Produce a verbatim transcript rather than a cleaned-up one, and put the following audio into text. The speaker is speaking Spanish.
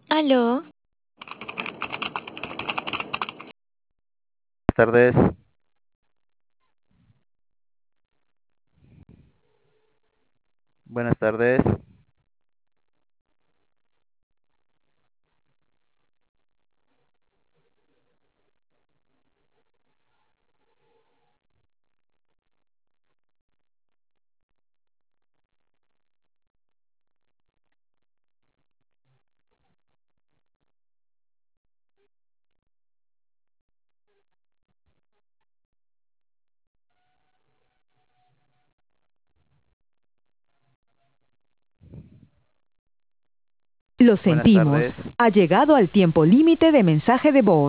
Aló, Buenas tardes. Buenas tardes. Lo Buenas sentimos. tardes. Ha llegado al tiempo límite de mensaje de voz.